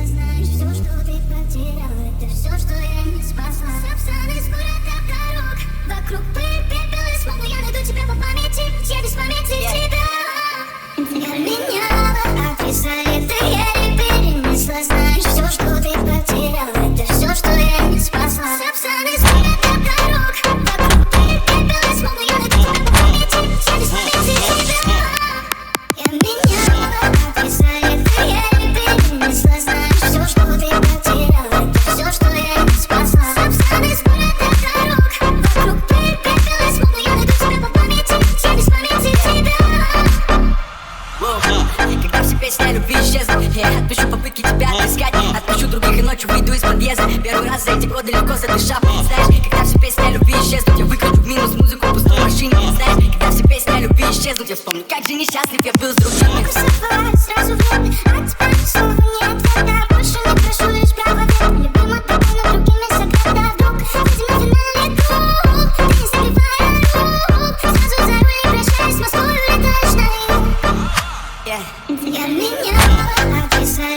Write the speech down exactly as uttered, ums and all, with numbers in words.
знаешь, все, что ты потерял, это все, что я не спасла. Сапсаны с города дорог, вокруг пыль, пепел и смог, но я найду тебя по памяти, я без памяти yeah. тебя. Я меняла адреса, это я не перенесла. Знаешь, все, что ты потерял, это все, что я не спасла. Сапсаны с города дорог, вокруг пыль, пепел и смог, но я найду тебя по памяти, я без памяти тебя. Я меняла адреса, это я не перенесла. Знаешь, все, что ты потерял, это все, что я не спасла. Сапсаны с города дорог, вокруг пыль, пепел и смог, но я найду тебя по памяти, я без памяти тебя. Когда все песни о любви исчезнут, я отпишу попытки тебя отыскать. Отпишу других и ночью выйду из подъезда. Первый раз за эти годы легко задышав. Знаешь, когда все песни о любви исчезнут, я выключу в минус музыку в пустой машине. Знаешь, когда все песни о любви исчезнут, я вспомню, как же несчастлив я был с другими. Сразу время, а теперь ни слова не ответа. Больше не прошу лишь право веры. Любим от тобой, но другими согрета. Вдруг видим на финальный круг. Ты не забивая рук. Сразу за руль и прощаясь с Москвой, улетаешь на юг. Я меняла адреса,